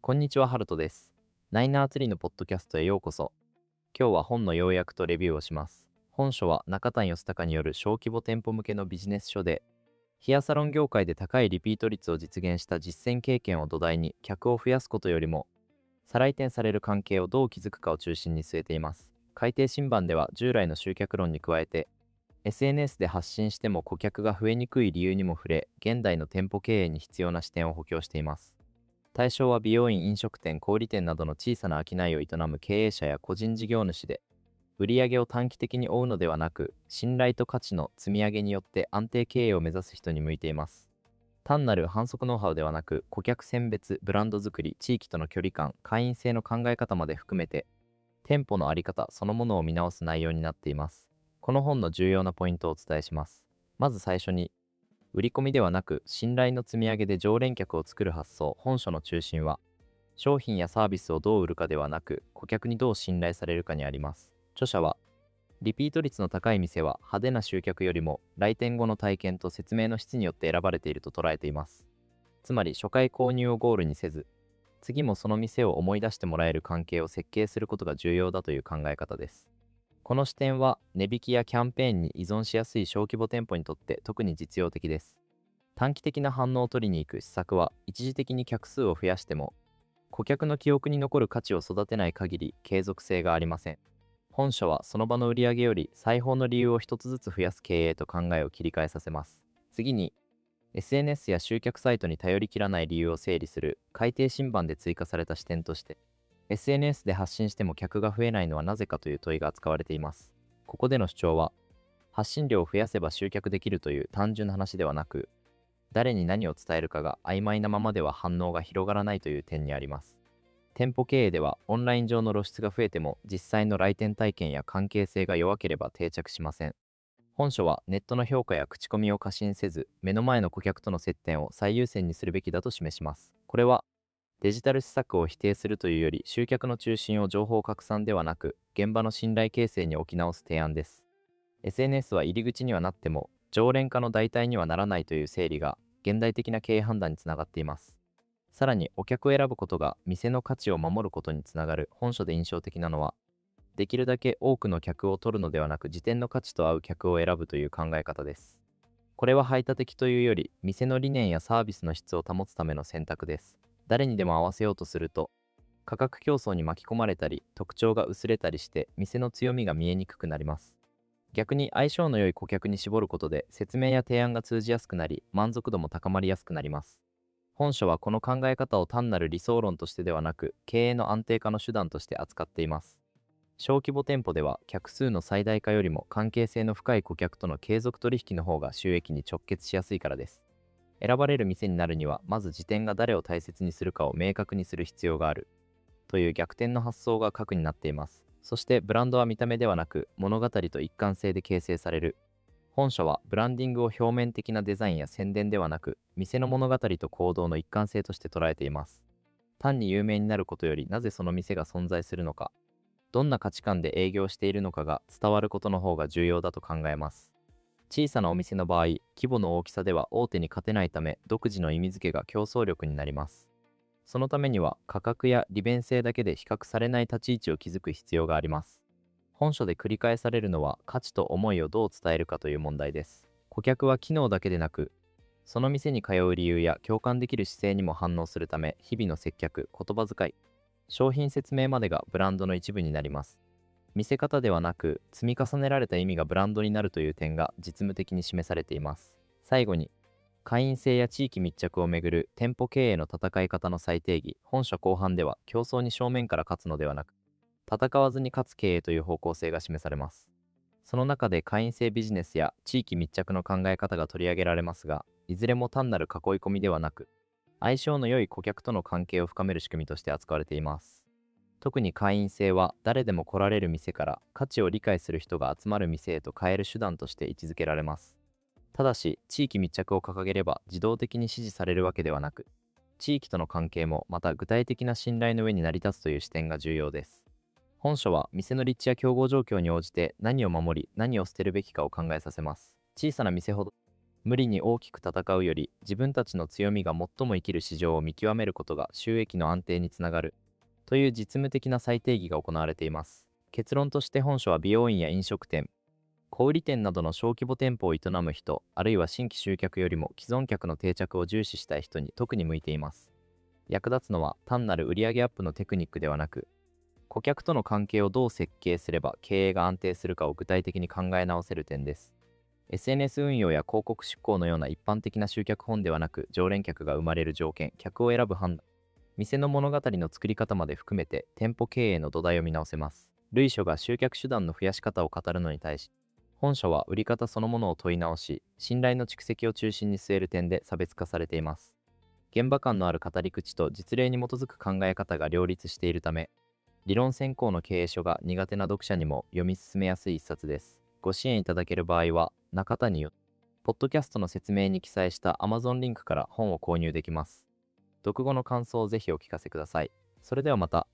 こんにちは、ハルトです。ナイナーツリーのポッドキャストへようこそ。今日は本の要約とレビューをします。本書は中谷義孝による小規模店舗向けのビジネス書で、ヘアサロン業界で高いリピート率を実現した実践経験を土台に客を増やすことよりも、再来店される関係をどう築くかを中心に据えています。改訂新版では従来の集客論に加えて、SNS で発信しても顧客が増えにくい理由にも触れ、現代の店舗経営に必要な視点を補強しています。対象は美容院、飲食店、小売店などの小さな商いを営む経営者や個人事業主で、売上を短期的に追うのではなく、信頼と価値の積み上げによって安定経営を目指す人に向いています。単なる販促ノウハウではなく、顧客選別、ブランド作り、地域との距離感、会員制の考え方まで含めて、店舗の在り方そのものを見直す内容になっています。この本の重要なポイントをお伝えします。まず最初に、売り込みではなく信頼の積み上げで常連客を作る発想。本書の中心は商品やサービスをどう売るかではなく、顧客にどう信頼されるかにあります。著者は、リピート率の高い店は派手な集客よりも来店後の体験と説明の質によって選ばれていると捉えています。つまり初回購入をゴールにせず、次もその店を思い出してもらえる関係を設計することが重要だという考え方です。この視点は値引きやキャンペーンに依存しやすい小規模店舗にとって特に実用的です。短期的な反応を取りに行く施策は一時的に客数を増やしても、顧客の記憶に残る価値を育てない限り継続性がありません。本書はその場の売り上げより裁縫の理由を一つずつ増やす経営と考えを切り替えさせます。次に、SNS や集客サイトに頼りきらない理由を整理する改訂新版で追加された視点として、SNS で発信しても客が増えないのはなぜかという問いが扱われています。ここでの主張は、発信量を増やせば集客できるという単純な話ではなく、誰に何を伝えるかが曖昧なままでは反応が広がらないという点にあります。店舗経営ではオンライン上の露出が増えても実際の来店体験や関係性が弱ければ定着しません。本書はネットの評価や口コミを過信せず、目の前の顧客との接点を最優先にするべきだと示します。これはデジタル施策を否定するというより、集客の中心を情報拡散ではなく現場の信頼形成に置き直す提案です。SNS は入り口にはなっても常連化の代替にはならないという整理が現代的な経営判断につながっています。さらに、お客を選ぶことが店の価値を守ることにつながる。本書で印象的なのは、できるだけ多くの客を取るのではなく時点の価値と合う客を選ぶという考え方です。これは排他的というより店の理念やサービスの質を保つための選択です。誰にでも合わせようとすると価格競争に巻き込まれたり特徴が薄れたりして店の強みが見えにくくなります。逆に相性の良い顧客に絞ることで説明や提案が通じやすくなり満足度も高まりやすくなります。本書はこの考え方を単なる理想論としてではなく経営の安定化の手段として扱っています。小規模店舗では客数の最大化よりも関係性の深い顧客との継続取引の方が収益に直結しやすいからです。選ばれる店になるにはまず時点が誰を大切にするかを明確にする必要があるという逆転の発想が核になっています。そしてブランドは見た目ではなく物語と一貫性で形成される。本書はブランディングを表面的なデザインや宣伝ではなく店の物語と行動の一貫性として捉えています。単に有名になることよりなぜその店が存在するのか、どんな価値観で営業しているのかが伝わることの方が重要だと考えます。小さなお店の場合、規模の大きさでは大手に勝てないため独自の意味付けが競争力になります。そのためには価格や利便性だけで比較されない立ち位置を築く必要があります。本書で繰り返されるのは価値と思いをどう伝えるかという問題です。顧客は機能だけでなく、その店に通う理由や共感できる姿勢にも反応するため、日々の接客、言葉遣い、商品説明までがブランドの一部になります。見せ方ではなく、積み重ねられた意味がブランドになるという点が実務的に示されています。最後に、会員制や地域密着をめぐる店舗経営の戦い方の再定義。本書後半では競争に正面から勝つのではなく、戦わずに勝つ経営という方向性が示されます。その中で会員制ビジネスや地域密着の考え方が取り上げられますが、いずれも単なる囲い込みではなく、相性の良い顧客との関係を深める仕組みとして扱われています。特に会員制は誰でも来られる店から価値を理解する人が集まる店へと変える手段として位置づけられます。ただし、地域密着を掲げれば自動的に支持されるわけではなく、地域との関係もまた具体的な信頼の上に成り立つという視点が重要です。本書は店の立地や競合状況に応じて何を守り何を捨てるべきかを考えさせます。小さな店ほど無理に大きく戦うより自分たちの強みが最も生きる市場を見極めることが収益の安定につながるという実務的な再定義が行われています。結論として本書は美容院や飲食店、小売店などの小規模店舗を営む人、あるいは新規集客よりも既存客の定着を重視したい人に特に向いています。役立つのは単なる売上アップのテクニックではなく、顧客との関係をどう設計すれば経営が安定するかを具体的に考え直せる点です。SNS 運用や広告出稿のような一般的な集客本ではなく、常連客が生まれる条件、客を選ぶ判断、店の物語の作り方まで含めて店舗経営の土台を見直せます。類書が集客手段の増やし方を語るのに対し、本書は売り方そのものを問い直し、信頼の蓄積を中心に据える点で差別化されています。現場感のある語り口と実例に基づく考え方が両立しているため、理論先行の経営書が苦手な読者にも読み進めやすい一冊です。ご支援いただける場合は、中谷よ、ポッドキャストの説明に記載した Amazon リンクから本を購入できます。読後の感想をぜひお聞かせください。それではまた。